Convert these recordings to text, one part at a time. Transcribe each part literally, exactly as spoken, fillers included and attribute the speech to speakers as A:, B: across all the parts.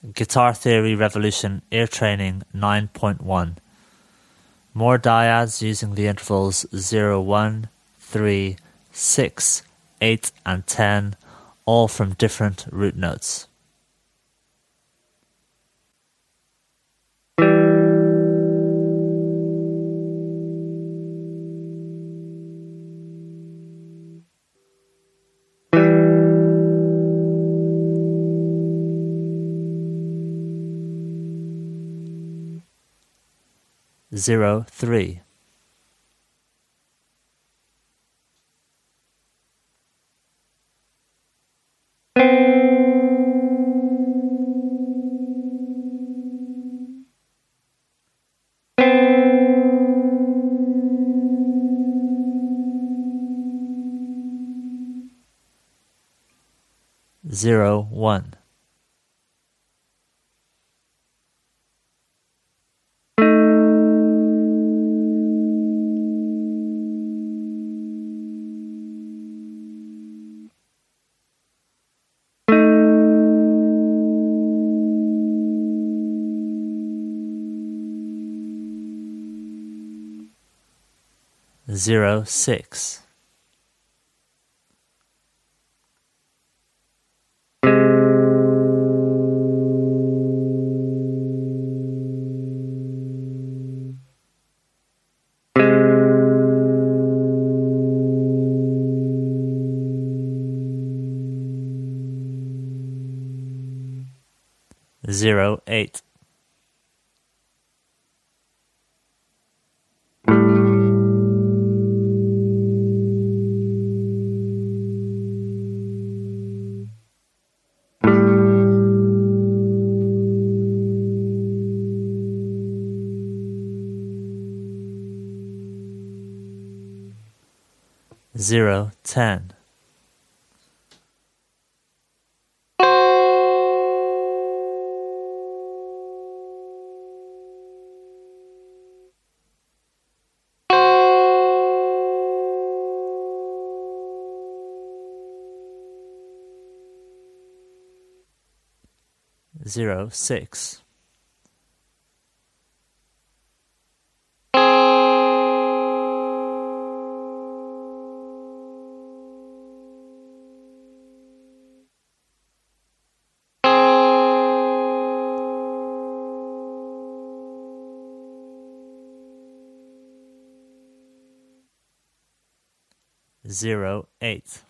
A: Guitar Theory Revolution Ear Training nine point one. More dyads using the intervals zero, one, three, six, eight and ten, all from different root notes. Zero, three. Zero, one. Zero, six. Zero, eight. Zero, ten. Zero, six. Zero, eight.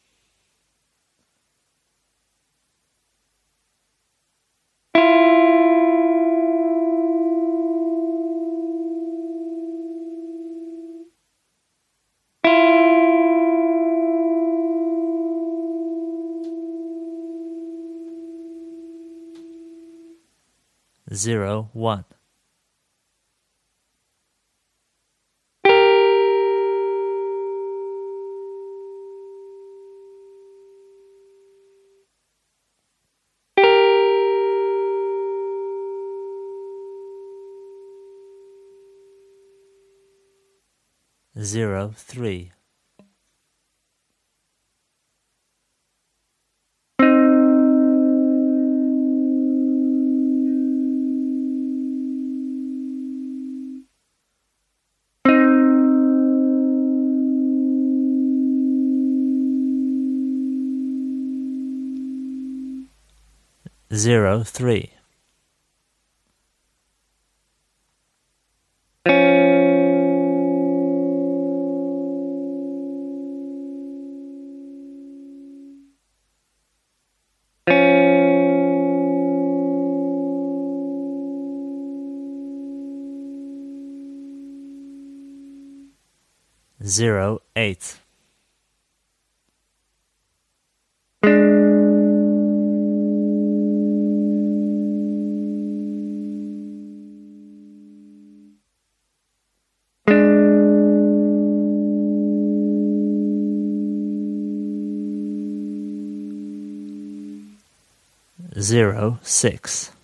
A: Zero, one. Zero, three. Zero, three. Zero, eight. Zero, six.